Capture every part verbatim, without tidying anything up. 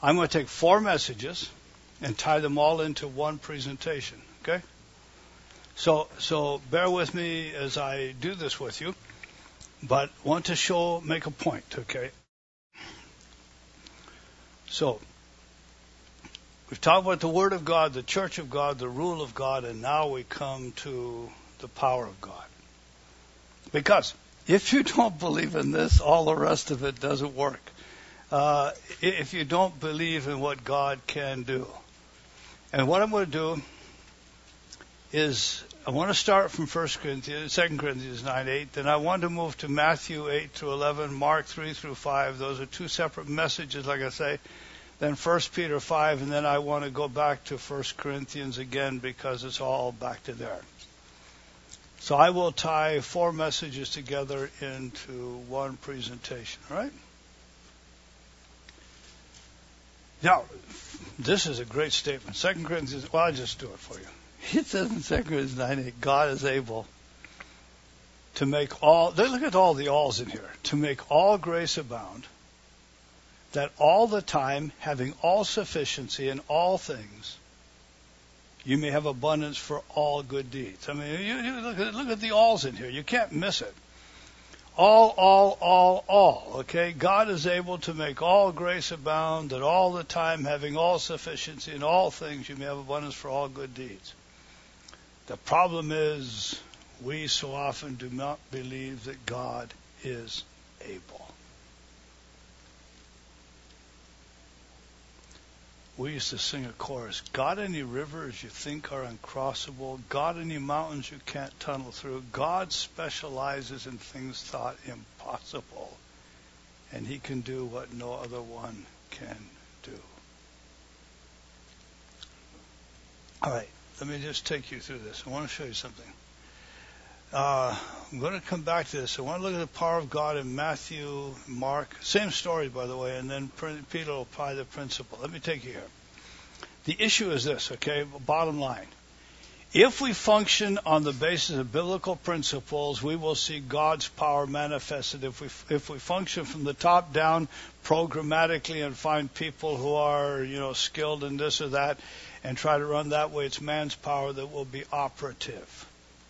I'm going to take four messages and tie them all into one presentation, okay? So, so bear with me as I do this with you, but want to show, make a point, okay? So, we've talked about the Word of God, the Church of God, the rule of God, and now we come to the power of God. Because if you don't believe in this, all the rest of it doesn't work. Uh, if you don't believe in what God can do. And what I'm going to do is I want to start from First Corinthians, Second Corinthians nine eight, then I want to move to Matthew eight through eleven, Mark three through five. Those are two separate messages, like I say. Then First Peter five, and then I want to go back to First Corinthians again because it's all back to there. So I will tie four messages together into one presentation, all right? Now, this is a great statement. Second Corinthians, well, I'll just do it for you. It says in Second Corinthians nine eight, God is able to make all, look at all the alls in here, to make all grace abound, that all the time, having all sufficiency in all things, you may have abundance for all good deeds. I mean, you, you look at look at the alls in here. You can't miss it. All, all, all, all. Okay? God is able to make all grace abound, that all the time, having all sufficiency in all things, you may have abundance for all good deeds. The problem is, we so often do not believe that God is able. We used to sing a chorus, God any rivers you think are uncrossable, God any mountains you can't tunnel through, God specializes in things thought impossible, and he can do what no other one can do. All right, let me just take you through this. I want to show you something. Uh, I'm going to come back to this. I want to look at the power of God in Matthew, Mark. Same story, by the way, and then Peter will apply the principle. Let me take you here. The issue is this, okay? Bottom line. If we function on the basis of biblical principles, we will see God's power manifested. If we if we function from the top down programmatically and find people who are, you know, skilled in this or that and try to run that way, it's man's power that will be operative.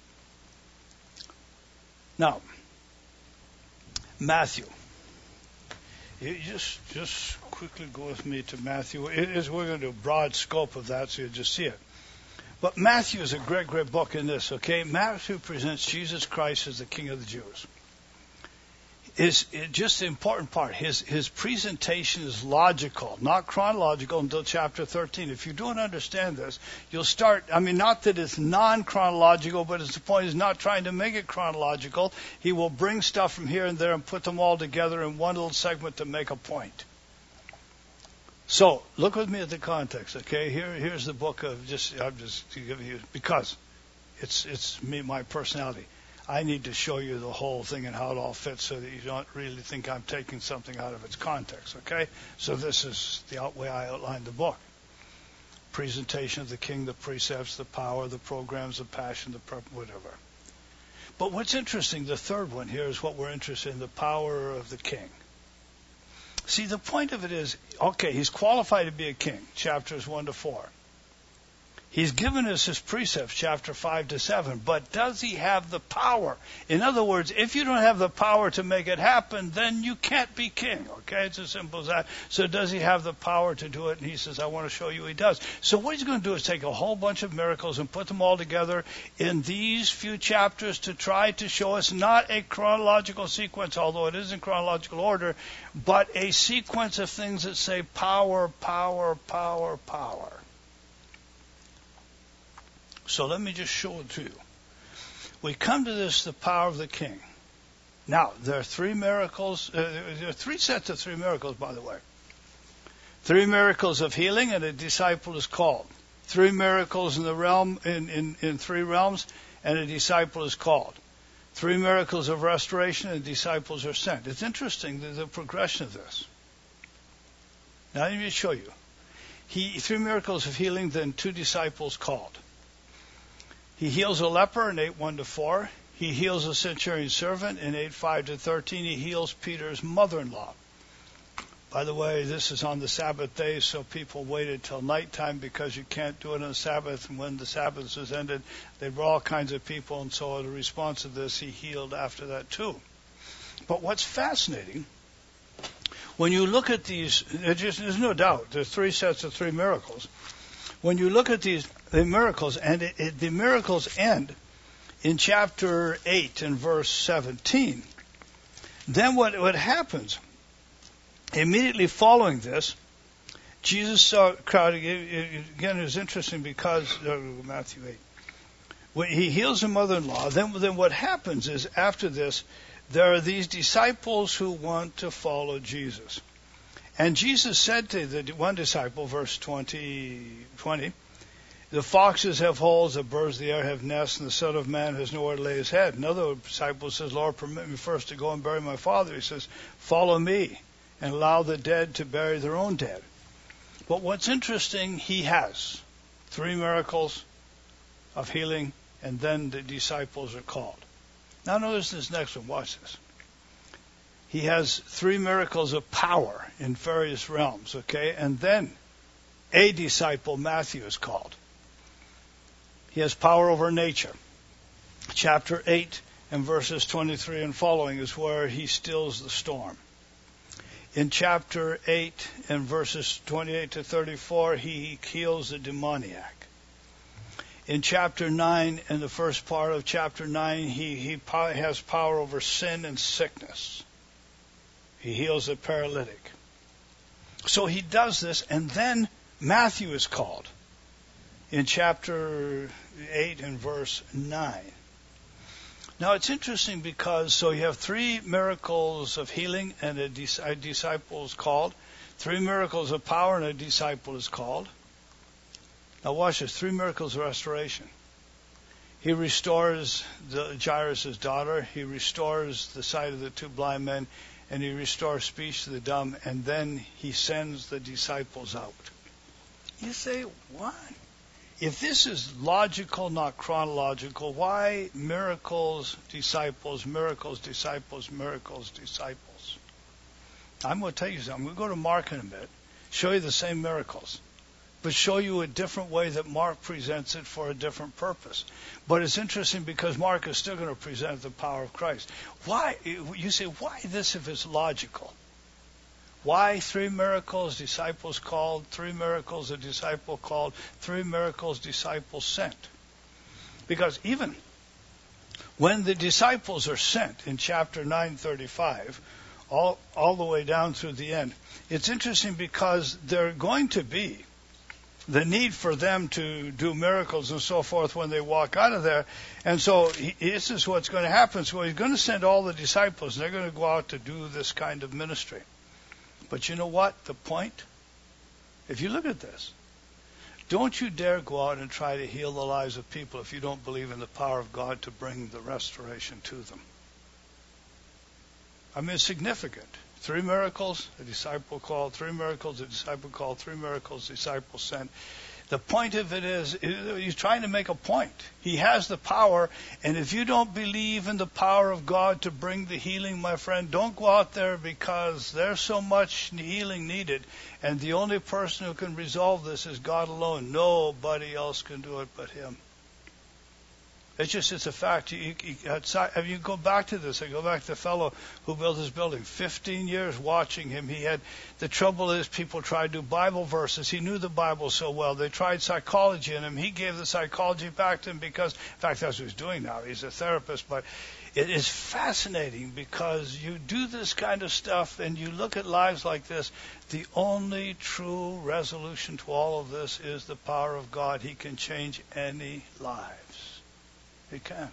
Now, Matthew. You just just quickly go with me to Matthew. It is, we're going to do a broad scope of that so you just see it. But Matthew is a great, great book in this, okay? Matthew presents Jesus Christ as the King of the Jews. Is just the important part. His his presentation is logical, not chronological until chapter thirteen. If you don't understand this, you'll start, I mean, not that it's non-chronological, but it's the point is not trying to make it chronological. He will bring stuff from here and there and put them all together in one little segment to make a point. So, look with me at the context, okay? Here here's the book of just, I'm just giving you, because it's it's me, my personality. I need to show you the whole thing and how it all fits so that you don't really think I'm taking something out of its context, okay? So this is the way I outlined the book. Presentation of the King, the precepts, the power, the programs, the passion, the purpose, whatever. But what's interesting, the third one here is what we're interested in, the power of the King. See, the point of it is, okay, he's qualified to be a king, chapters one to four. He's given us his precepts, chapter five to seven, but does he have the power? In other words, if you don't have the power to make it happen, then you can't be king, okay? It's as simple as that. So does he have the power to do it? And he says, I want to show you he does. So what he's going to do is take a whole bunch of miracles and put them all together in these few chapters to try to show us not a chronological sequence, although it is in chronological order, but a sequence of things that say power, power, power, power. So let me just show it to you. We come to this, the power of the King. Now, there are three miracles. Uh, there are three sets of three miracles, by the way. Three miracles of healing, and a disciple is called. Three miracles in the realm, in, in, in three realms, and a disciple is called. Three miracles of restoration, and disciples are sent. It's interesting, the, the progression of this. Now, let me show you. He, three miracles of healing, then two disciples called. He heals a leper in eight one to four. He heals a centurion's servant in eight five to thirteen. He heals Peter's mother-in-law. By the way, this is on the Sabbath day, so people waited till nighttime because you can't do it on the Sabbath. And when the Sabbath was ended, they were all kinds of people, and so in response to this, he healed after that too. But what's fascinating, when you look at these, just, there's no doubt, there's three sets of three miracles. When you look at these the miracles, and it, it, the miracles end in chapter eight and verse seventeen, then what, what happens? Immediately following this, Jesus saw a crowd. Again, it was interesting because, uh, Matthew eight, when he heals a mother-in-law, then, then what happens is after this, there are these disciples who want to follow Jesus. And Jesus said to the one disciple, verse twenty, twenty, the foxes have holes, the birds of the air have nests, and the Son of Man has nowhere to lay his head. Another disciple says, Lord, permit me first to go and bury my father. He says, follow me and allow the dead to bury their own dead. But what's interesting, he has three miracles of healing, and then the disciples are called. Now notice this next one. Watch this. He has three miracles of power in various realms, okay? And then a disciple, Matthew, is called. He has power over nature. Chapter eight and verses twenty-three and following is where he stills the storm. In chapter eight and verses twenty-eight to thirty-four, he heals the demoniac. In chapter nine and the first part of chapter nine, he, he has power over sin and sickness. He heals the paralytic. So he does this, and then Matthew is called in chapter eight and verse nine. Now it's interesting because, so you have three miracles of healing and a, dis- a disciple is called. Three miracles of power and a disciple is called. Now watch this, three miracles of restoration. He restores the, Jairus' daughter. He restores the sight of the two blind men. And he restores speech to the dumb. And then he sends the disciples out. You say, what? If this is logical, not chronological, why miracles, disciples, miracles, disciples, miracles, disciples? I'm going to tell you something. I'm going to go to Mark in a minute, show you the same miracles, but show you a different way that Mark presents it for a different purpose. But it's interesting because Mark is still going to present the power of Christ. Why? You say, why this if it's logical? Why three miracles, disciples called, three miracles, a disciple called, three miracles, disciples sent? Because even when the disciples are sent in chapter nine thirty-five, all, all the way down through the end, it's interesting because they're going to be the need for them to do miracles and so forth when they walk out of there. And so he, this is what's going to happen. So he's going to send all the disciples, and they're going to go out to do this kind of ministry. But you know what? The point? If you look at this, don't you dare go out and try to heal the lives of people if you don't believe in the power of God to bring the restoration to them. I mean, it's significant. Three miracles, a disciple called. Three miracles, a disciple called. Three miracles, a disciple sent. The point of it is, he's trying to make a point. He has the power, and if you don't believe in the power of God to bring the healing, my friend, don't go out there because there's so much healing needed, and the only person who can resolve this is God alone. Nobody else can do it but Him. It's just, it's a fact. You, you, you, you go back to this. I go back to the fellow who built this building. Fifteen years watching him. He had, the trouble is people tried to do Bible verses. He knew the Bible so well. They tried psychology in him. He gave the psychology back to him because, in fact, that's what he's doing now. He's a therapist. But it is fascinating because you do this kind of stuff and you look at lives like this. The only true resolution to all of this is the power of God. He can change any lives. He can.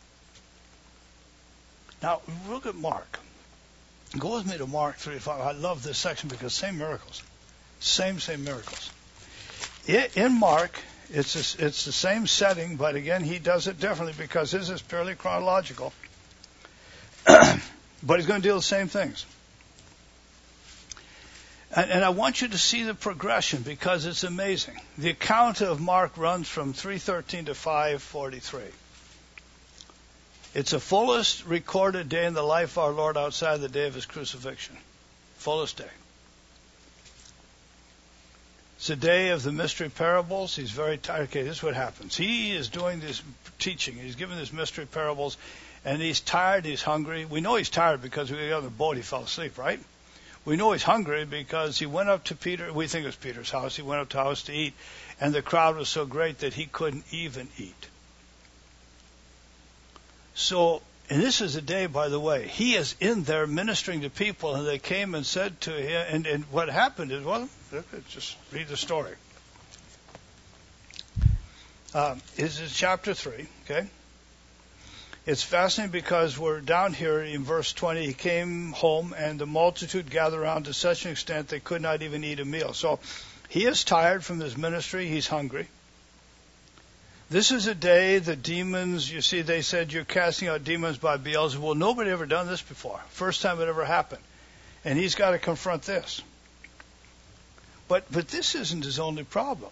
Now, look at Mark. Go with me to Mark three five. I love this section because same miracles. Same, same miracles. In Mark, it's a, it's the same setting, but again, he does it differently because this is purely chronological. But he's going to deal with the same things. And, and I want you to see the progression because it's amazing. The account of Mark runs from three thirteen to five forty-three. It's the fullest recorded day in the life of our Lord outside the day of His crucifixion. Fullest day. It's a day of the mystery parables. He's very tired. Okay, this is what happens. He is doing this teaching. He's giving this mystery parables, and he's tired. He's hungry. We know he's tired because we got on the boat. He fell asleep, right? We know he's hungry because he went up to Peter. We think it was Peter's house. He went up to the house to eat, and the crowd was so great that he couldn't even eat. So, and this is a day, by the way, he is in there ministering to people, and they came and said to him, and, and what happened is, well, just read the story. Um, this is chapter three, okay? It's fascinating because we're down here in verse twenty. He came home, and the multitude gathered around to such an extent they could not even eat a meal. So he is tired from his ministry. He's hungry. This is a day the demons, you see, they said you're casting out demons by Beelzebub. Well, nobody ever done this before. First time it ever happened. And he's got to confront this. But but this isn't his only problem.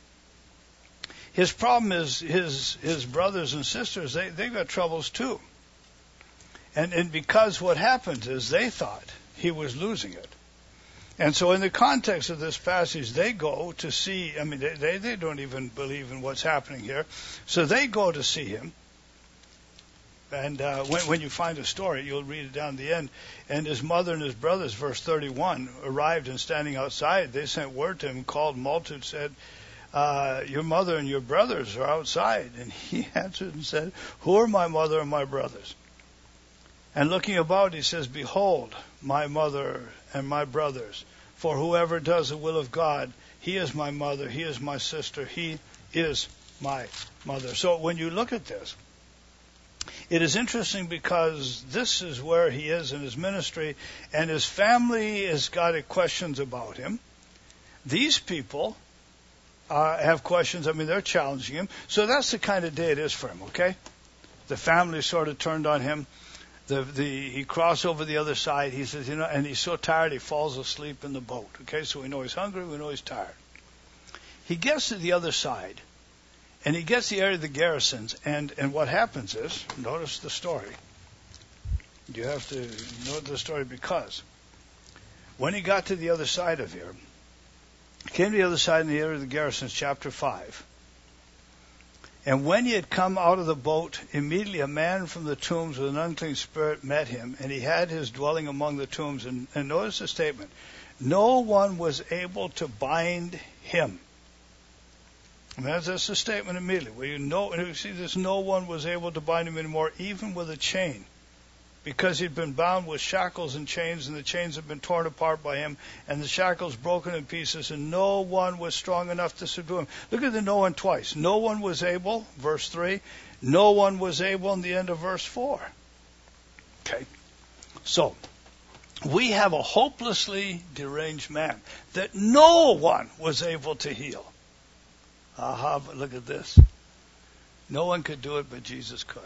His problem is his his brothers and sisters, they, they've got troubles too. And, and because what happened is they thought he was losing it. And so in the context of this passage, they go to see, I mean, they, they, they don't even believe in what's happening here. So they go to see him. And uh, when, when you find a story, you'll read it down the end. And his mother and his brothers, verse thirty-one, arrived and standing outside, they sent word to him, called multitude, said, uh, your mother and your brothers are outside. And he answered and said, who are my mother and my brothers? And looking about, he says, behold, my mother and my brothers. For whoever does the will of God, he is my mother, he is my sister, he is my mother. So when you look at this, it is interesting because this is where he is in his ministry, and his family has got questions about him. These people uh, have questions. I mean, they're challenging him. So that's the kind of day it is for him, okay? The family sort of turned on him. The, the, he crossed over the other side. He says, you know, and he's so tired he falls asleep in the boat. Okay, so we know he's hungry. We know he's tired. He gets to the other side, and he gets the area of the Gerasenes. And, and what happens is, notice the story. You have to note the story because when he got to the other side of here, he came to the other side in the area of the Gerasenes, chapter five. And when he had come out of the boat, immediately a man from the tombs with an unclean spirit met him, and he had his dwelling among the tombs. And, and notice the statement. No one was able to bind him. And that's, that's the statement immediately. Where you know, and you see this, no one was able to bind him anymore, even with a chain. Because he'd been bound with shackles and chains, and the chains had been torn apart by him, and the shackles broken in pieces, and no one was strong enough to subdue him. Look at the no one twice. No one was able, verse three. No one was able in the end of verse four. Okay. So, we have a hopelessly deranged man that no one was able to heal. Aha, but look at this. No one could do it, but Jesus could.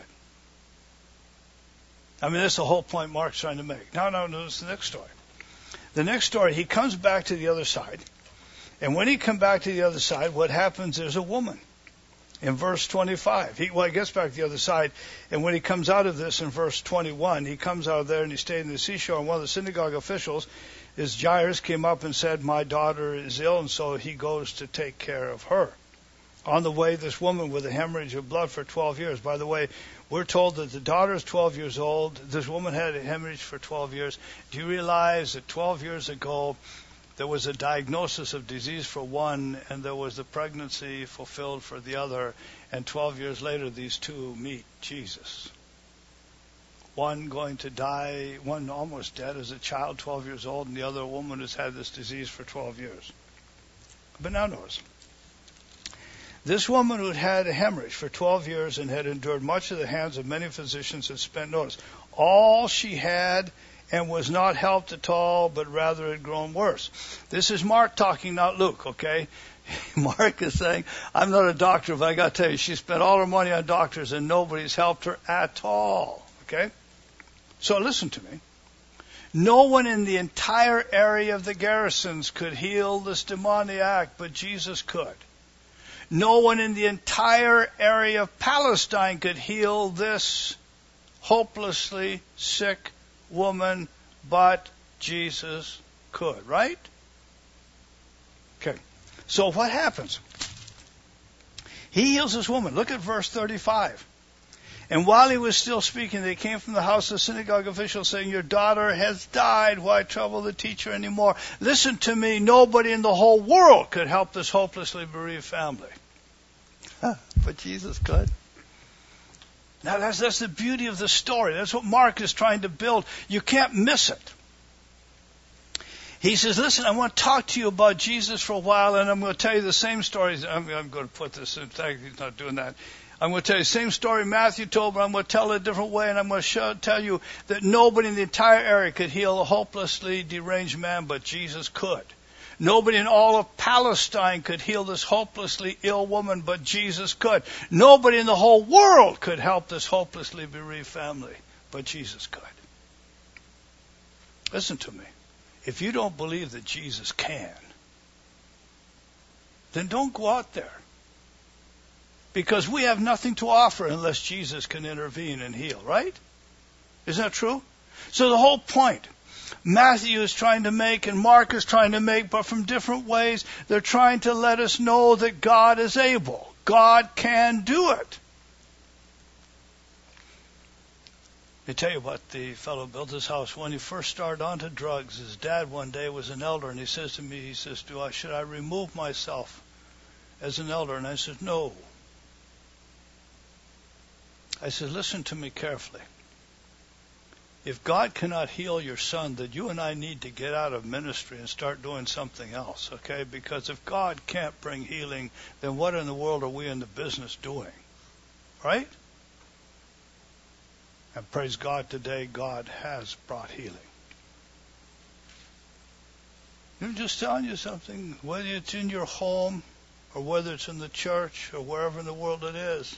I mean, that's the whole point Mark's trying to make. Now, now, notice the next story. The next story, he comes back to the other side. And when he comes back to the other side, what happens, there's a woman. In verse twenty-five, he, well, he gets back to the other side. And when he comes out of this in verse twenty-one, he comes out of there and he stayed in the seashore. And one of the synagogue officials, is Jairus, came up and said, my daughter is ill. And so he goes to take care of her. On the way, this woman with a hemorrhage of blood for twelve years. By the way, we're told that the daughter is twelve years old. This woman had a hemorrhage for twelve years. Do you realize that twelve years ago, there was a diagnosis of disease for one, and there was the pregnancy fulfilled for the other, and twelve years later, these two meet Jesus. One going to die, one almost dead as a child, twelve years old, and the other woman who's had this disease for twelve years. But now notice. This woman who had had a hemorrhage for twelve years and had endured much of the hands of many physicians had spent, notice, all she had and was not helped at all, but rather had grown worse. This is Mark talking, not Luke, okay? Mark is saying, I'm not a doctor, but I got to tell you, she spent all her money on doctors and nobody's helped her at all, okay? So listen to me. No one in the entire area of the Gerasenes could heal this demoniac, but Jesus could. No one in the entire area of Palestine could heal this hopelessly sick woman, but Jesus could, right? Okay. So what happens? He heals this woman. Look at verse thirty-five. And while he was still speaking, they came from the house of the synagogue official saying, your daughter has died. Why trouble the teacher anymore? Listen to me. Nobody in the whole world could help this hopelessly bereaved family. But Jesus could. Now that's, that's the beauty of the story. That's what Mark is trying to build. You can't miss it. He says, listen, I want to talk to you about Jesus for a while, and I'm going to tell you the same stories. I'm, I'm going to put this in. Thank you, he's not doing that. I'm going to tell you the same story Matthew told, but I'm going to tell it a different way, and I'm going to show, tell you that nobody in the entire area could heal a hopelessly deranged man, but Jesus could. Nobody in all of Palestine could heal this hopelessly ill woman, but Jesus could. Nobody in the whole world could help this hopelessly bereaved family, but Jesus could. Listen to me. If you don't believe that Jesus can, then don't go out there. Because we have nothing to offer unless Jesus can intervene and heal, right? Isn't that true? So the whole point Matthew is trying to make and Mark is trying to make, but from different ways, they're trying to let us know that God is able. God can do it. Let me tell you what the fellow built his house. When he first started onto drugs, his dad one day was an elder, and he says to me, he says, "Do I should I remove myself as an elder?" And I said, "No." I said, "Listen to me carefully. If God cannot heal your son, then you and I need to get out of ministry and start doing something else, okay? Because if God can't bring healing, then what in the world are we in the business doing? Right?" And praise God, today God has brought healing. I'm just telling you something, whether it's in your home or whether it's in the church or wherever in the world it is.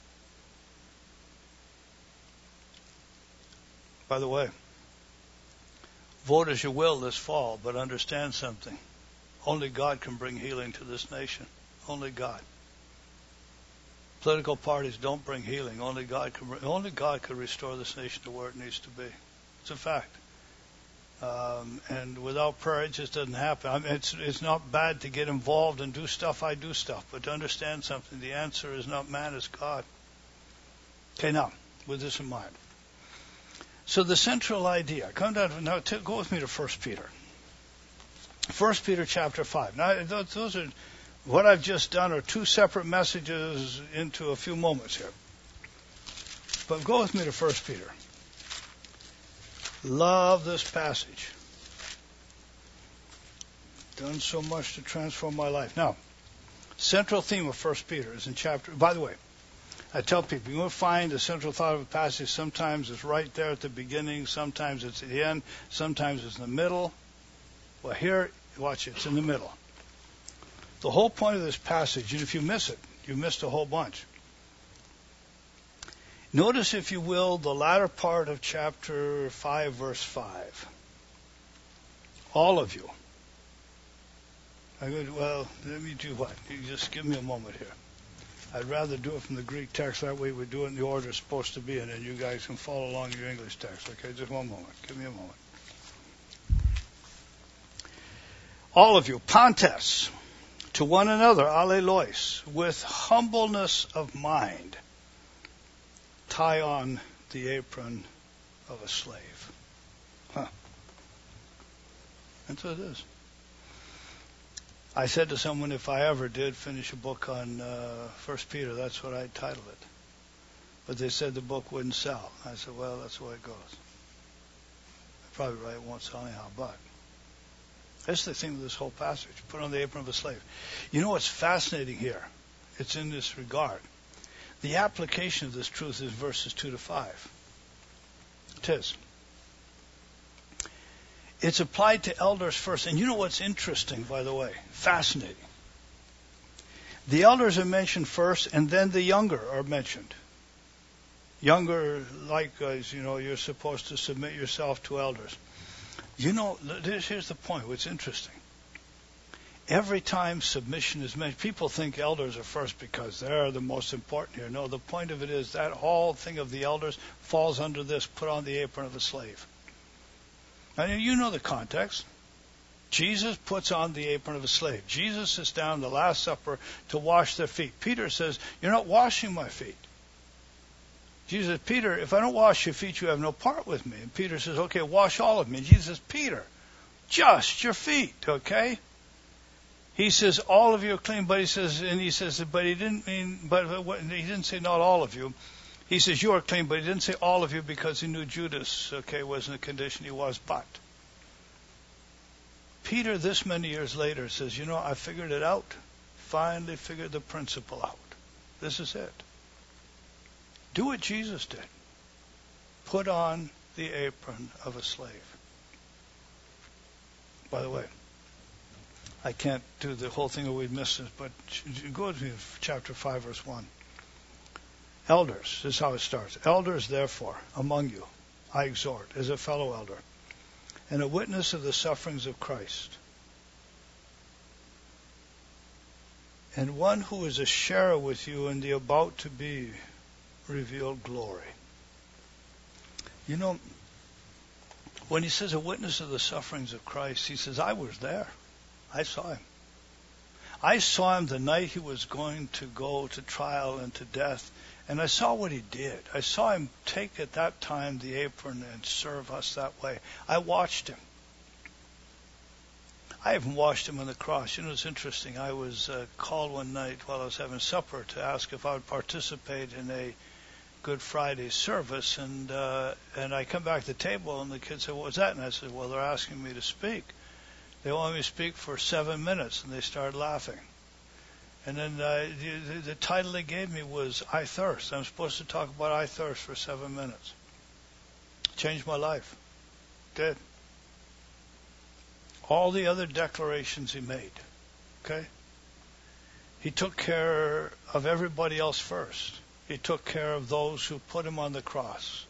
By the way, vote as you will this fall, but understand something. Only God can bring healing to this nation. Only God. Political parties don't bring healing. Only God can. Only God can restore this nation to where it needs to be. It's a fact. Um, and without prayer, it just doesn't happen. I mean, it's it's not bad to get involved and do stuff. I do stuff, but to understand something, the answer is not man, it's God. Okay, now with this in mind. So the central idea. Come down now. T- go with me to First Peter. First Peter chapter five. Now those, those are. What I've just done are two separate messages into a few moments here. But go with me to First Peter. Love this passage. Done so much to transform my life. Now, central theme of First Peter is in chapter... By the way, I tell people, you will find the central thought of a passage. Sometimes it's right there at the beginning. Sometimes it's at the end. Sometimes it's in the middle. Well, here, watch it. It's in the middle. The whole point of this passage, and if you miss it, you missed a whole bunch. Notice, if you will, the latter part of chapter five, verse five. All of you. I go, well, let me do what? You just give me a moment here. I'd rather do it from the Greek text. That way we do it in the order it's supposed to be, and then you guys can follow along your English text. Okay, just one moment. Give me a moment. All of you, Pontes, to one another, allelois, with humbleness of mind, tie on the apron of a slave. Huh. That's what it is. I said to someone, if I ever did finish a book on uh, First Peter, that's what I'd title it. But they said the book wouldn't sell. I said, well, that's the way it goes. They're probably right, it won't sell anyhow, but that's the thing with this whole passage. Put on the apron of a slave. You know what's fascinating here? It's in this regard. The application of this truth is verses two to five. It is. It's applied to elders first. And you know what's interesting, by the way? Fascinating. The elders are mentioned first, and then the younger are mentioned. Younger, likewise, you know, you're supposed to submit yourself to elders. You know, here's the point. What's interesting. Every time submission is mentioned, people think elders are first because they're the most important here. No, the point of it is that whole thing of the elders falls under this, put on the apron of a slave. Now, you know the context. Jesus puts on the apron of a slave. Jesus sits down the Last Supper to wash their feet. Peter says, you're not washing my feet. Jesus says, Peter, if I don't wash your feet, you have no part with me. And Peter says, okay, wash all of me. And Jesus says, Peter, just your feet, okay? He says, all of you are clean, but he says, and he says, but he didn't mean, but he didn't say not all of you. He says, you are clean, but he didn't say all of you because he knew Judas, okay, was in the condition he was, but. Peter, this many years later, says, you know, I figured it out. Finally figured the principle out. This is it. Do what Jesus did. Put on the apron of a slave. By the way, I can't do the whole thing or we'd miss it, but go to chapter five, verse one. Elders, this is how it starts. Elders, therefore, among you, I exhort, as a fellow elder, and a witness of the sufferings of Christ, and one who is a sharer with you in the about to be revealed glory. You know, when he says a witness of the sufferings of Christ, he says, I was there. I saw him. I saw him the night he was going to go to trial and to death, and I saw what he did. I saw him take at that time the apron and serve us that way. I watched him. I even watched him on the cross. You know, it's interesting. I was uh, called one night while I was having supper to ask if I would participate in a Good Friday service, and uh, and I come back to the table, and the kids said, what was that? And I said, well, they're asking me to speak. They want me to speak for seven minutes, and they started laughing. And then uh, the, the title they gave me was I Thirst. I'm supposed to talk about I Thirst for seven minutes. Changed my life. Did. All the other declarations he made, okay? He took care of everybody else first. He took care of those who put him on the cross.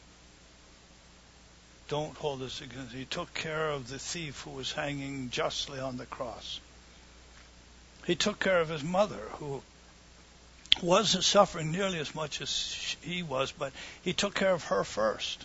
Don't hold this against him. He took care of the thief who was hanging justly on the cross. He took care of his mother, who wasn't suffering nearly as much as he was, but he took care of her first.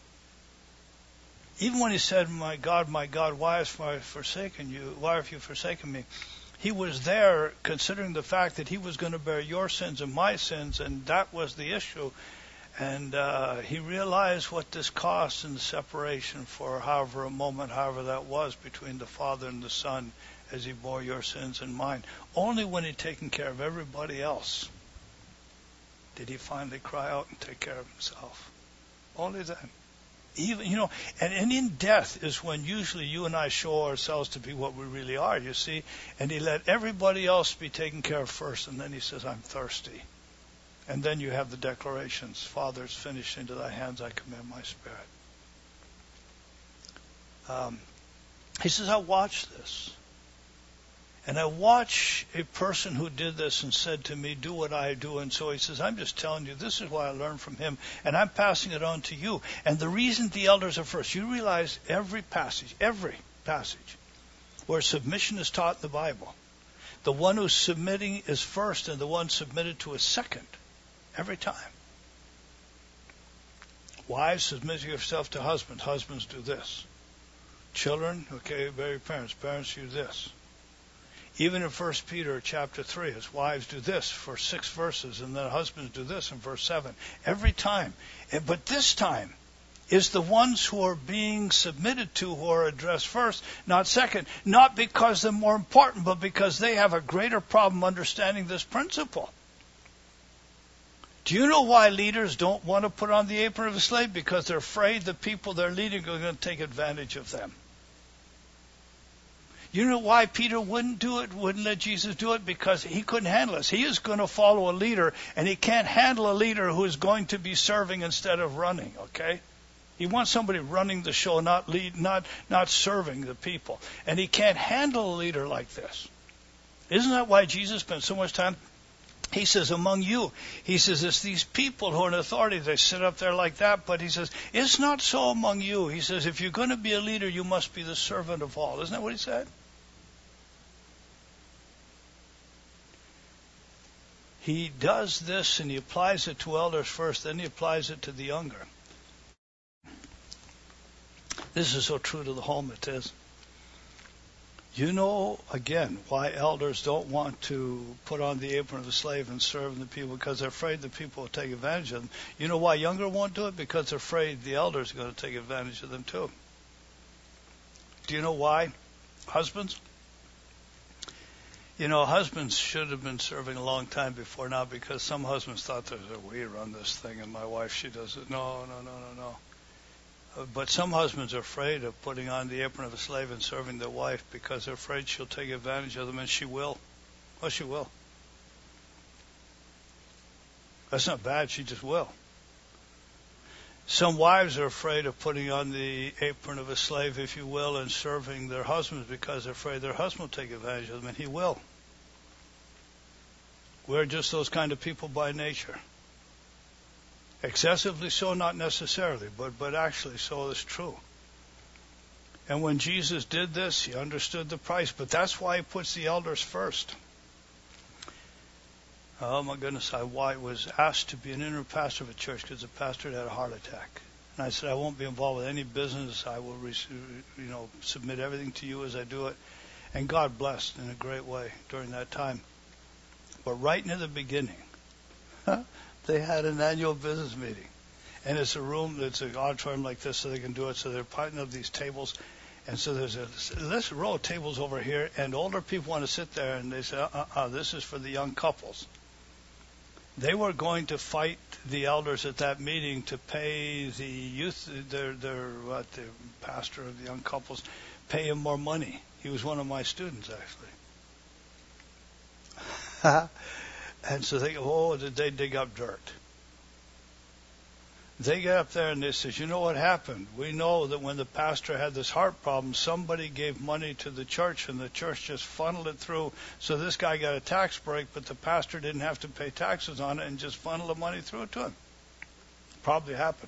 Even when he said, my God, my God, why have I forsaken you? Why have you forsaken me? He was there considering the fact that he was going to bear your sins and my sins, and that was the issue. And uh, he realized what this cost in the separation for however a moment, however that was, between the Father and the Son, as he bore your sins and mine. Only when he'd taken care of everybody else did he finally cry out and take care of himself. Only then. Even, you know, and, and in death is when usually you and I show ourselves to be what we really are, you see. And he let everybody else be taken care of first, and then he says, I'm thirsty. And then you have the declarations, Father, it's finished, into thy hands I commend my spirit. Um, he says, I watched this. And I watch a person who did this and said to me, do what I do. And so he says, I'm just telling you, this is what I learned from him, and I'm passing it on to you. And the reason the elders are first, you realize every passage, every passage where submission is taught in the Bible, the one who's submitting is first and the one submitted to is second. Every time. Wives, submit yourself to husbands. Husbands do this. Children, okay, obey parents. Parents do this. Even in First Peter chapter three, his wives do this for six verses, and then husbands do this in verse seven. Every time. But this time is the ones who are being submitted to who are addressed first, not second. Not because they're more important, but because they have a greater problem understanding this principle. Do you know why leaders don't want to put on the apron of a slave? Because they're afraid the people they're leading are going to take advantage of them. You know why Peter wouldn't do it, wouldn't let Jesus do it? Because he couldn't handle it. He is going to follow a leader, and he can't handle a leader who is going to be serving instead of running, okay? He wants somebody running the show, not lead, not not serving the people. And he can't handle a leader like this. Isn't that why Jesus spent so much time? He says, among you, he says, it's these people who are in authority, they sit up there like that, but he says, it's not so among you. He says, if you're going to be a leader, you must be the servant of all. Isn't that what he said? He does this and he applies it to elders first, then he applies it to the younger. This is so true to the home, it is. You know, again, why elders don't want to put on the apron of a slave and serve the people, because they're afraid the people will take advantage of them. You know why younger won't do it? Because they're afraid the elders are going to take advantage of them too. Do you know why? Husbands? You know, husbands should have been serving a long time before now, because some husbands thought that we run this thing and my wife, she does it. No, no, no, no, no. But some husbands are afraid of putting on the apron of a slave and serving their wife, because they're afraid she'll take advantage of them, and she will. Oh, she will. That's not bad. She just will. Some wives are afraid of putting on the apron of a slave, if you will, and serving their husbands, because they're afraid their husband will take advantage of them, and he will. We're just those kind of people by nature. Excessively so, not necessarily, but, but actually so is true. And when Jesus did this, he understood the price, but that's why he puts the elders first. Oh my goodness, I was asked to be an interim pastor of a church because the pastor had a heart attack. And I said, I won't be involved with any business. I will, you know, submit everything to you as I do it. And God blessed in a great way during that time. But right near the beginning, they had an annual business meeting. And it's a room, it's an auditorium like this, so they can do it. So they're putting up these tables. And so there's a this row of tables over here, and older people want to sit there, and they say, uh-uh, this is for the young couples. They were going to fight the elders at that meeting to pay the youth, their, their what, the pastor of the young couples, pay him more money. He was one of my students, actually. And so they go, oh, did they dig up dirt? They get up there and they say, you know what happened? We know that when the pastor had this heart problem, somebody gave money to the church, and the church just funneled it through. So this guy got a tax break, but the pastor didn't have to pay taxes on it and just funneled the money through it to him. Probably happened.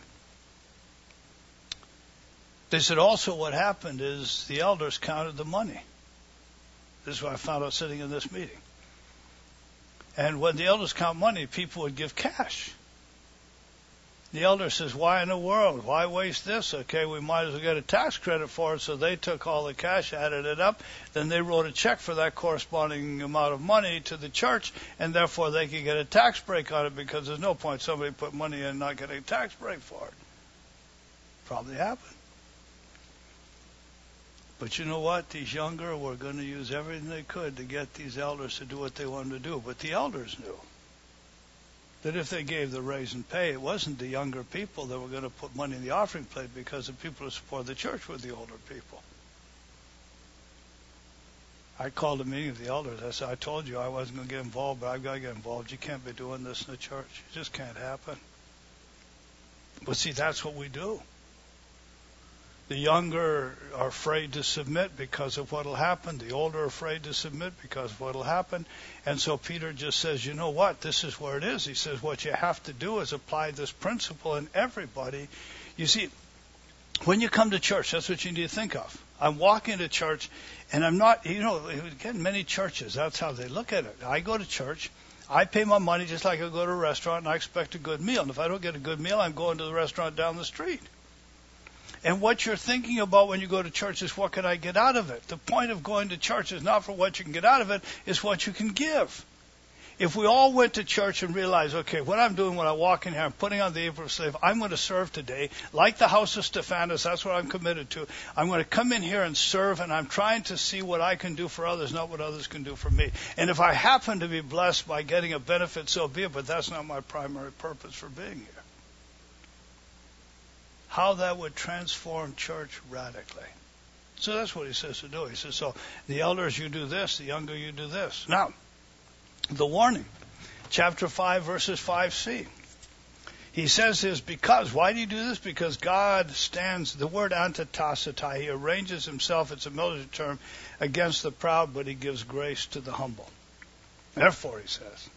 They said also what happened is the elders counted the money. This is what I found out sitting in this meeting. And when the elders count money, people would give cash. The elder says, why in the world? Why waste this? Okay, we might as well get a tax credit for it. So they took all the cash, added it up. Then they wrote a check for that corresponding amount of money to the church, and therefore they could get a tax break on it, because there's no point somebody put money in and not getting a tax break for it. Probably happened. But you know what? These younger were going to use everything they could to get these elders to do what they wanted to do. But the elders knew that if they gave the raise and pay, it wasn't the younger people that were going to put money in the offering plate, because the people who support the church were the older people. I called a meeting of the elders. I said, I told you I wasn't going to get involved, but I've got to get involved. You can't be doing this in the church. It just can't happen. But see, that's what we do. The younger are afraid to submit because of what will happen. The older are afraid to submit because of what will happen. And so Peter just says, you know what? This is where it is. He says what you have to do is apply this principle in everybody. You see, when you come to church, that's what you need to think of. I'm walking to church, and I'm not, you know, again, many churches, that's how they look at it. I go to church. I pay my money just like I go to a restaurant, and I expect a good meal. And if I don't get a good meal, I'm going to the restaurant down the street. And what you're thinking about when you go to church is, what can I get out of it? The point of going to church is not for what you can get out of it, it's what you can give. If we all went to church and realized, okay, what I'm doing when I walk in here, I'm putting on the apron of slave, I'm going to serve today, like the house of Stephanus, that's what I'm committed to. I'm going to come in here and serve, and I'm trying to see what I can do for others, not what others can do for me. And if I happen to be blessed by getting a benefit, so be it, but that's not my primary purpose for being here. How that would transform church radically. So that's what he says to do. He says, so the elders, you do this, the younger, you do this. Now, the warning, chapter five, verses five c. He says this because, why do you do this? Because God stands, the word antitacetai, he arranges himself, it's a military term, against the proud, but he gives grace to the humble. Therefore, he says,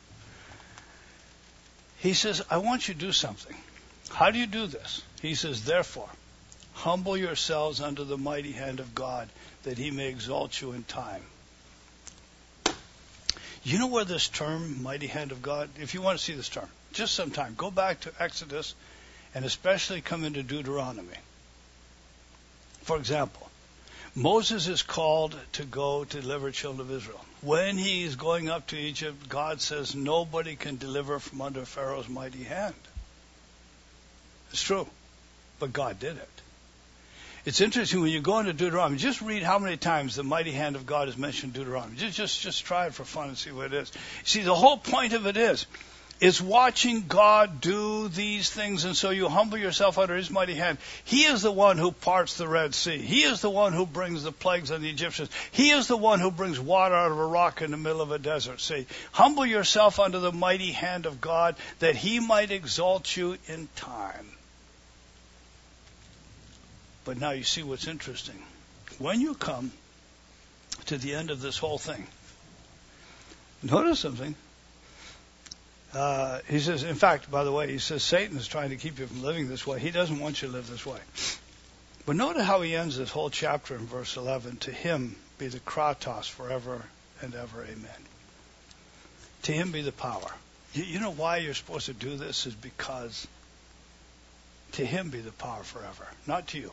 he says, I want you to do something. How do you do this? He says, therefore, humble yourselves under the mighty hand of God, that he may exalt you in time. You know where this term, mighty hand of God, if you want to see this term, just sometime, go back to Exodus and especially come into Deuteronomy. For example, Moses is called to go to deliver children of Israel. When he is going up to Egypt, God says nobody can deliver from under Pharaoh's mighty hand. It's true, but God did it. It's interesting when you go into Deuteronomy, just read how many times the mighty hand of God is mentioned in Deuteronomy. Just, just, just try it for fun and see what it is. See, the whole point of it is, is watching God do these things, and so you humble yourself under his mighty hand. He is the one who parts the Red Sea. He is the one who brings the plagues on the Egyptians. He is the one who brings water out of a rock in the middle of a desert. See, humble yourself under the mighty hand of God that he might exalt you in time. But now you see what's interesting. When you come to the end of this whole thing, notice something. Uh, he says, in fact, by the way, he says Satan is trying to keep you from living this way. He doesn't want you to live this way. But notice how he ends this whole chapter in verse eleven. To him be the kratos forever and ever. Amen. To him be the power. You, you know why you're supposed to do this is because to him be the power forever, not to you.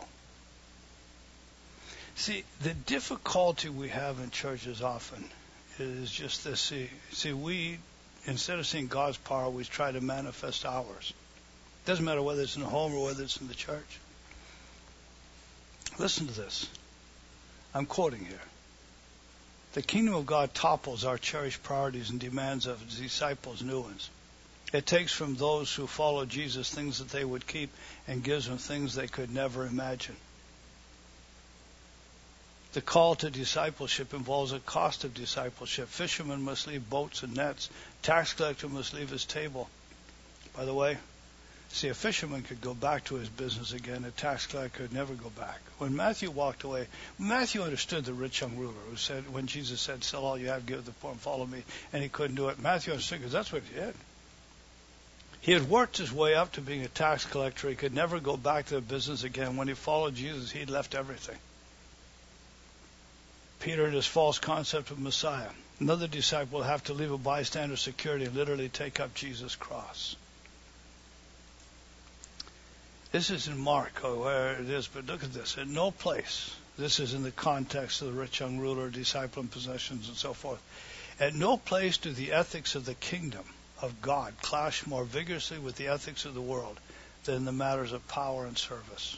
See, the difficulty we have in churches often is just this. See, see we... Instead of seeing God's power, we try to manifest ours. It doesn't matter whether it's in the home or whether it's in the church. Listen to this. I'm quoting here. The kingdom of God topples our cherished priorities and demands of its disciples new ones. It takes from those who follow Jesus things that they would keep and gives them things they could never imagine. The call to discipleship involves a cost of discipleship. Fishermen must leave boats and nets. Tax collector must leave his table. By the way, see, a fisherman could go back to his business again. A tax collector could never go back. When Matthew walked away, Matthew understood the rich young ruler who said, when Jesus said, sell all you have, give to the poor, and follow me, and he couldn't do it. Matthew understood because that's what he did. He had worked his way up to being a tax collector. He could never go back to the business again. When he followed Jesus, he'd left everything. Peter and his false concept of Messiah. Another disciple will have to leave a bystander security and literally take up Jesus' cross. This is in Mark, or where it is, but look at this. At no place, this is in the context of the rich young ruler, disciple and possessions and so forth. At no place do the ethics of the kingdom of God clash more vigorously with the ethics of the world than in the matters of power and service.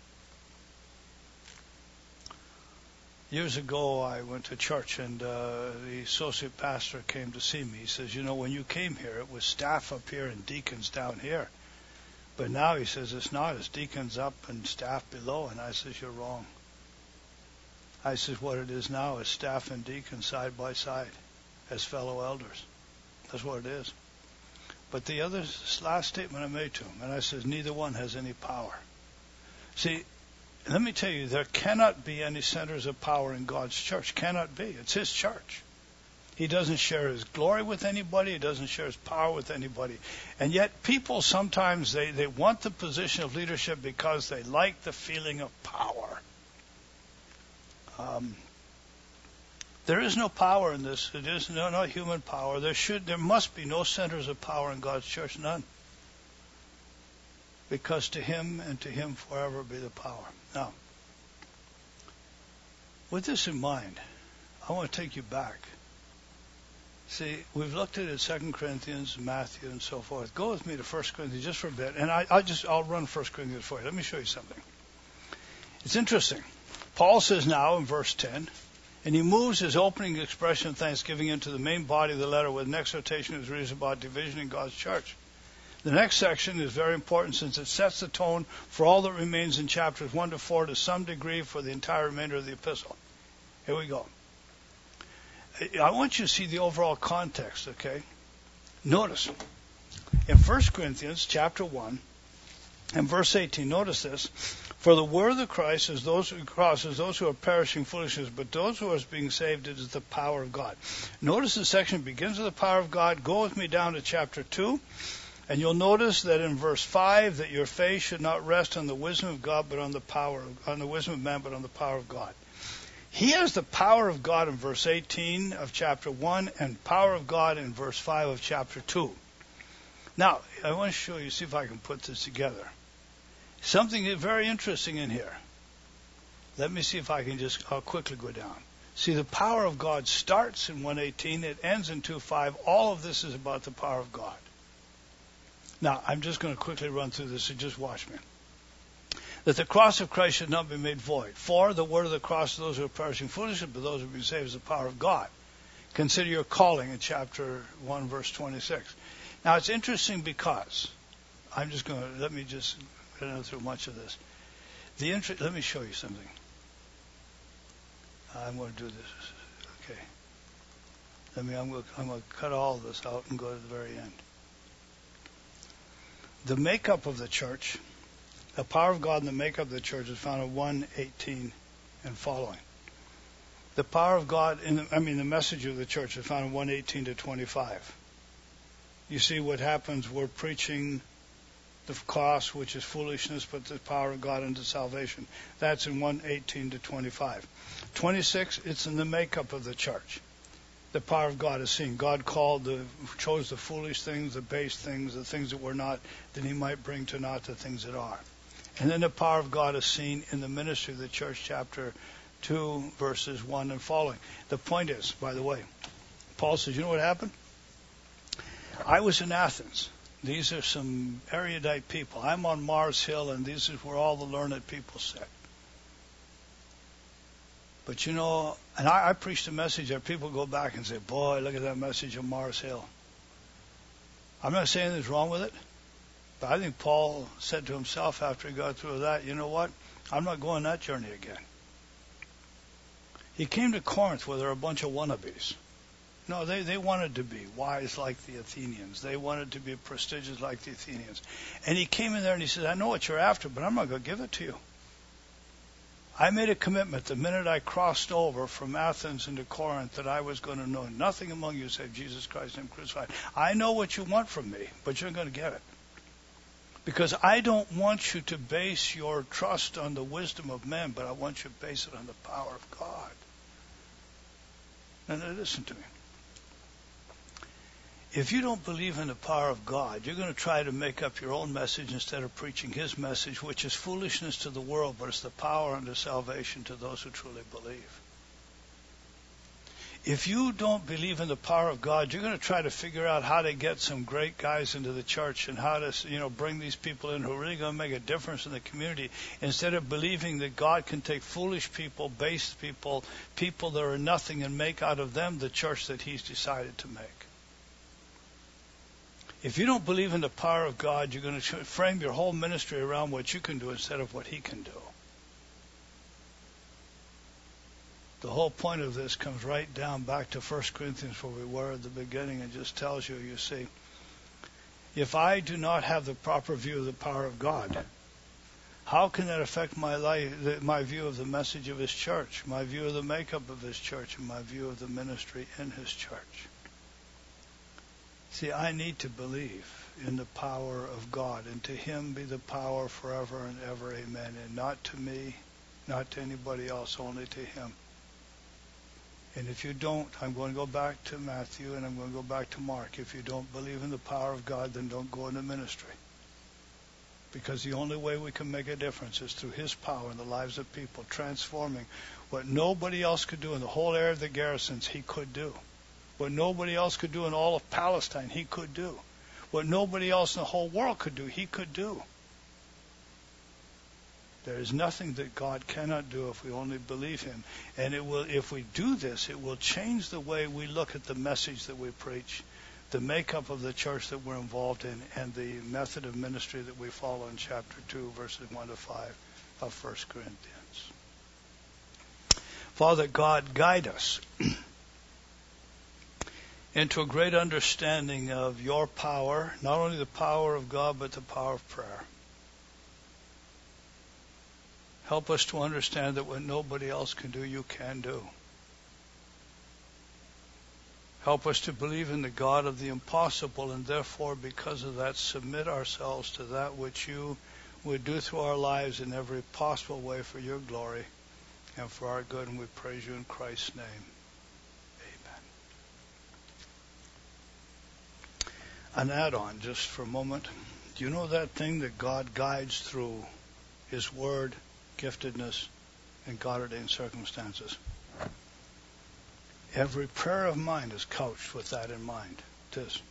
Years ago, I went to church, and uh, the associate pastor came to see me. He says, you know, when you came here, it was staff up here and deacons down here. But now, he says, it's not. It's deacons up and staff below. And I says, you're wrong. I says, what it is now is staff and deacons side by side as fellow elders. That's what it is. But the other last statement I made to him, and I says, neither one has any power. See, let me tell you, there cannot be any centers of power in God's church. Cannot be. It's his church. He doesn't share his glory with anybody. He doesn't share his power with anybody. And yet people sometimes, they, they want the position of leadership because they like the feeling of power. Um, there is no power in this. It is no, no human power. There should, there must be no centers of power in God's church. None. Because to him and to him forever be the power. Now, with this in mind, I want to take you back. See, we've looked at it, Second Corinthians, Matthew, and so forth. Go with me to First Corinthians just for a bit, and I, I'll just I'll run First Corinthians for you. Let me show you something. It's interesting. Paul says now in verse ten, and he moves his opening expression of thanksgiving into the main body of the letter with an exhortation of reasons about division in God's church. The next section is very important since it sets the tone for all that remains in chapters one to four to some degree for the entire remainder of the epistle. Here we go. I want you to see the overall context, okay? Notice, in First Corinthians chapter one and verse eighteen, notice this. For the word of the Christ is those who cross is those who are perishing foolishness, but those who are being saved, it is the power of God. Notice the section begins with the power of God. Go with me down to chapter two. And you'll notice that in verse five that your faith should not rest on the wisdom of God, but on the power of, on the wisdom of man, but on the power of God. He has the power of God in verse eighteen of chapter one and power of God in verse five of chapter two. Now, I want to show you, see if I can put this together. Something very interesting in here. Let me see if I can just, I'll quickly go down. See, the power of God starts in one eighteen, it ends in two five. All of this is about the power of God. Now, I'm just going to quickly run through this, so just watch me. That the cross of Christ should not be made void. For the word of the cross to those who are perishing foolishness, but those who be saved is the power of God. Consider your calling in chapter one, verse twenty-six. Now, it's interesting because, I'm just going to, let me just go through much of this. The inter- Let me show you something. I'm going to do this. Okay. Let me, I'm going, to, I'm going to cut all this out and go to the very end. The makeup of the church, the power of God in the makeup of the church is found in one eighteen and following. The power of God, in the, I mean the message of the church is found in one eighteen to twenty-five. You see what happens, we're preaching the cross, which is foolishness, but the power of God unto salvation. That's in one eighteen to twenty-five. twenty-six, it's in the makeup of the church. The power of God is seen. God called the, chose the foolish things, the base things, the things that were not, that he might bring to naught the things that are. And then the power of God is seen in the ministry of the church, chapter two, verses one and following. The point is, by the way, Paul says, you know what happened? I was in Athens. These are some erudite people. I'm on Mars Hill, and this is where all the learned people sit. But you know, and I, I preached a message that people go back and say, boy, look at that message on Mars Hill. I'm not saying there's wrong with it, but I think Paul said to himself after he got through that, you know what? I'm not going that journey again. He came to Corinth where there were a bunch of wannabes. No, they, they wanted to be wise like the Athenians. They wanted to be prestigious like the Athenians. And he came in there and he said, I know what you're after, but I'm not going to give it to you. I made a commitment the minute I crossed over from Athens into Corinth that I was going to know nothing among you save Jesus Christ and him crucified. I know what you want from me, but you're going to get it. Because I don't want you to base your trust on the wisdom of men, but I want you to base it on the power of God. And listen to me. If you don't believe in the power of God, you're going to try to make up your own message instead of preaching his message, which is foolishness to the world, but it's the power unto salvation to those who truly believe. If you don't believe in the power of God, you're going to try to figure out how to get some great guys into the church and how to, you know, bring these people in who are really going to make a difference in the community, instead of believing that God can take foolish people, base people, people that are nothing, and make out of them the church that he's decided to make. If you don't believe in the power of God, you're going to frame your whole ministry around what you can do instead of what he can do. The whole point of this comes right down back to First Corinthians where we were at the beginning, and just tells you, you see, if I do not have the proper view of the power of God, how can that affect my life, my view of the message of his church, my view of the makeup of his church, and my view of the ministry in his church? See, I need to believe in the power of God, and to him be the power forever and ever, amen. And not to me, not to anybody else, only to him. And if you don't, I'm going to go back to Matthew and I'm going to go back to Mark. If you don't believe in the power of God, then don't go into ministry. Because the only way we can make a difference is through his power in the lives of people, transforming what nobody else could do in the whole area of the garrisons, he could do. What nobody else could do in all of Palestine, he could do. What nobody else in the whole world could do, he could do. There is nothing that God cannot do if we only believe him. And it will, if we do this, it will change the way we look at the message that we preach, the makeup of the church that we're involved in, and the method of ministry that we follow in chapter two, verses one to five of First Corinthians. Father God, guide us into a great understanding of your power, not only the power of God, but the power of prayer. Help us to understand that what nobody else can do, you can do. Help us to believe in the God of the impossible, and therefore, because of that, submit ourselves to that which you would do through our lives in every possible way for your glory and for our good, and we praise you in Christ's name. An add-on, just for a moment. Do you know that thing that God guides through his word, giftedness, and God-ordained circumstances. Every prayer of mine is couched with that in mind. It is.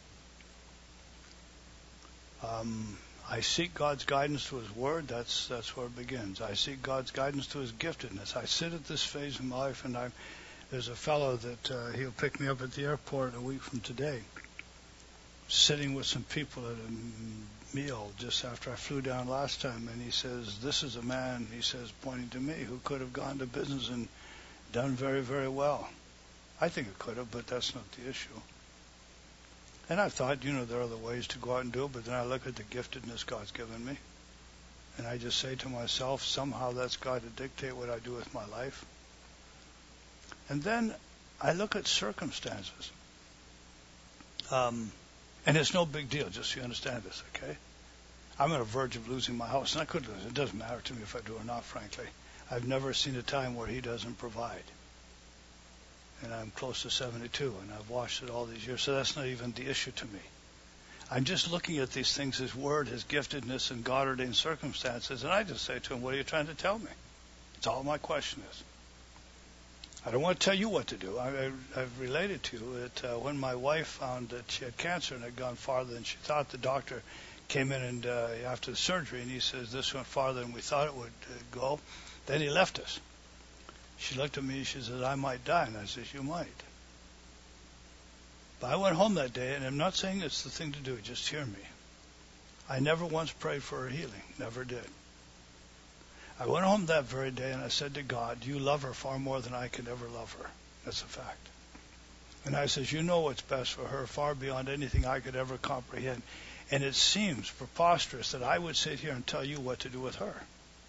Um, I seek God's guidance through His Word. That's that's where it begins. I seek God's guidance through His giftedness. I sit at this phase in my life, and I'm, there's a fellow that uh, he'll pick me up at the airport a week from today, sitting with some people at a meal just after I flew down last time, and he says, this is a man, he says, pointing to me, who could have gone to business and done very, very well. I think it could have, but that's not the issue. And I thought, you know, there are other ways to go out and do it, but then I look at the giftedness God's given me, and I just say to myself, somehow that's got to dictate what I do with my life. And then I look at circumstances. Um, and it's no big deal, just so you understand this, okay? I'm on the verge of losing my house, and I could lose it. It doesn't matter to me if I do or not, frankly. I've never seen a time where He doesn't provide. And I'm close to seventy-two, and I've watched it all these years, so that's not even the issue to me. I'm just looking at these things, His Word, His giftedness, and God-ordained circumstances, and I just say to Him, what are you trying to tell me? That's all my question is. I don't want to tell you what to do. I, I, I've related to you that uh, when my wife found that she had cancer and had gone farther than she thought, the doctor came in and uh, after the surgery, and he says, this went farther than we thought it would uh, go. Then he left us. She looked at me and she said, I might die. And I said, you might. But I went home that day, and I'm not saying it's the thing to do. Just hear me. I never once prayed for her healing. Never did. I went home that very day, and I said to God, you love her far more than I could ever love her. That's a fact. And I says, you know what's best for her far beyond anything I could ever comprehend. And it seems preposterous that I would sit here and tell you what to do with her.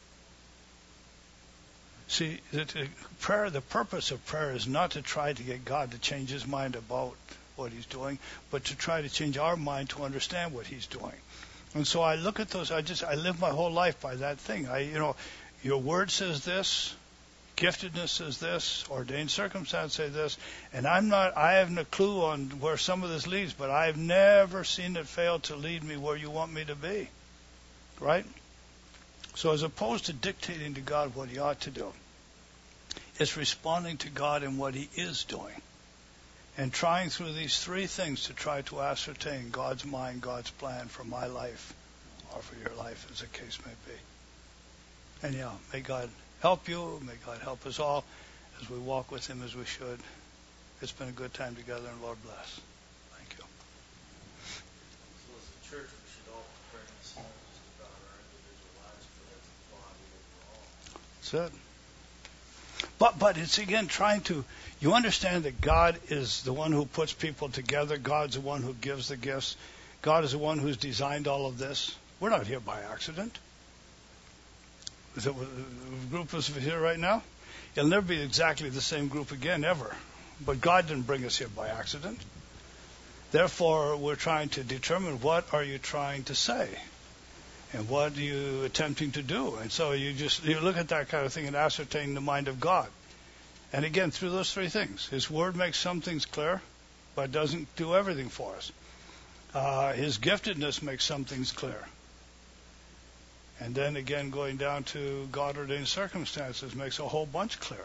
See, the, the prayer, the purpose of prayer is not to try to get God to change His mind about what He's doing, but to try to change our mind to understand what He's doing. And so I look at those. I just I live my whole life by that thing. I, you know, your Word says this, giftedness says this, ordained circumstance say this, and I'm not. I haven't a clue on where some of this leads, but I've never seen it fail to lead me where you want me to be. Right? So as opposed to dictating to God what He ought to do, it's responding to God in what He is doing and trying through these three things to try to ascertain God's mind, God's plan for my life or for your life, as the case may be. And yeah, may God help you. May God help us all as we walk with Him as we should. It's been a good time together, and Lord bless. Thank you. So as a church, we should all pray in just about our individual lives, but as a body overall. That's it. But but it's again trying to, you understand that God is the one who puts people together. God's the one who gives the gifts. God is the one who's designed all of this. We're not here by accident. Is it a group of us here right now? It'll never be exactly the same group again, ever. But God didn't bring us here by accident. Therefore, we're trying to determine what are you trying to say? And what are you attempting to do? And so you just you look at that kind of thing and ascertain the mind of God. And again, through those three things. His Word makes some things clear, but doesn't do everything for us. Uh, his giftedness makes some things clear. And then again, going down to God-ordained circumstances makes a whole bunch clear.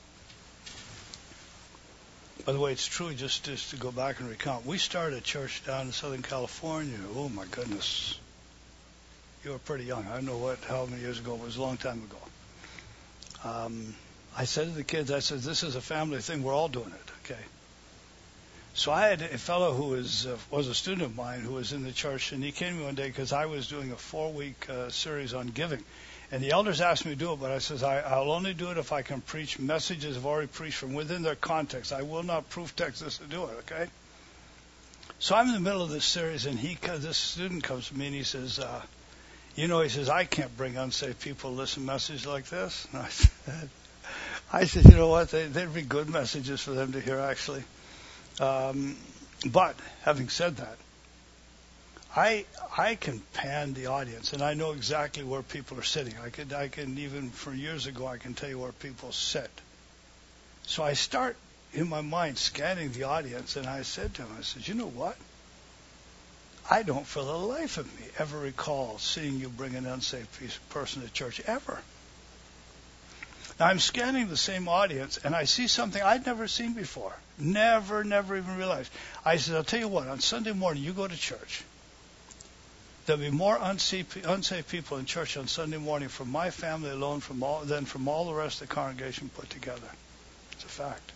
By the way, it's true, just, just to go back and recount, we started a church down in Southern California. Oh, my goodness. You were pretty young. I don't know what, how many years ago. It was a long time ago. Um, I said to the kids, I said, this is a family thing. We're all doing it, okay? So I had a fellow who was, uh, was a student of mine who was in the church, and he came to me one day because I was doing a four-week uh, series on giving. And the elders asked me to do it, but I says, I, I'll only do it if I can preach messages I've already preached from within their context. I will not proof text this to do it, okay? So I'm in the middle of this series, and he, this student comes to me, and he says, uh, you know, he says, I can't bring unsaved people to listen to messages like this. And I said, I said, you know what, they, they'd be good messages for them to hear, actually. Um, but having said that, I I can pan the audience, and I know exactly where people are sitting. I could I can even for years ago I can tell you where people sit. So I start in my mind scanning the audience, and I said to him, I said, you know what? I don't for the life of me ever recall seeing you bring an unsaved person to church ever. Now, I'm scanning the same audience, and I see something I'd never seen before. Never, never even realized. I said, I'll tell you what, on Sunday morning, you go to church. There'll be more unsaved, unsaved people in church on Sunday morning from my family alone from all, than from all the rest of the congregation put together. It's a fact.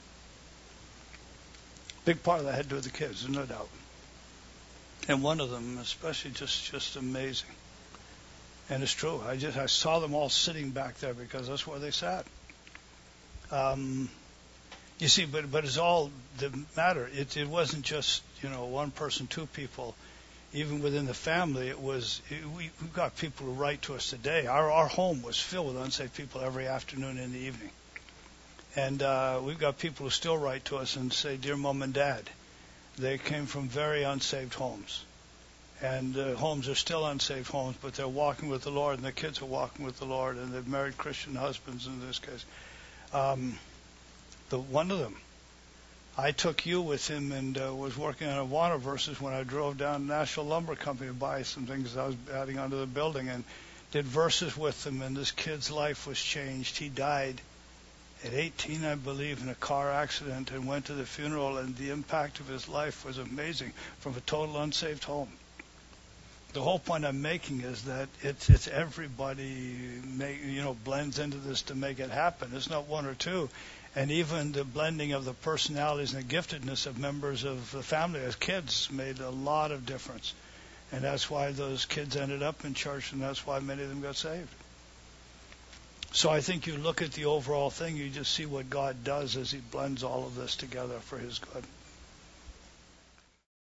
Big part of that had to do with the kids, there's no doubt. And one of them especially just, just amazing. And it's true. I just I saw them all sitting back there because that's where they sat. Um, you see, but but it's all the matter. It it wasn't just, you know, one person, two people. Even within the family, it was it, we we got people who write to us today. Our our home was filled with unsaved people every afternoon and the evening, and uh, we've got people who still write to us and say, "Dear Mom and Dad," they came from very unsaved homes. And uh, homes are still unsaved homes, but they're walking with the Lord, and their kids are walking with the Lord, and they've married Christian husbands in this case. Um, the one of them, I took you with him and uh, was working on Awana verses when I drove down to National Lumber Company to buy some things I was adding onto the building, and did verses with him, and this kid's life was changed. He died at eighteen, I believe, in a car accident, and went to the funeral, and the impact of his life was amazing from a total unsaved home. The whole point I'm making is that it's it's everybody make, you know blends into this to make it happen. It's not one or two, and even the blending of the personalities and the giftedness of members of the family as kids made a lot of difference, and that's why those kids ended up in church, and that's why many of them got saved. So I think you look at the overall thing, you just see what God does as He blends all of this together for His good.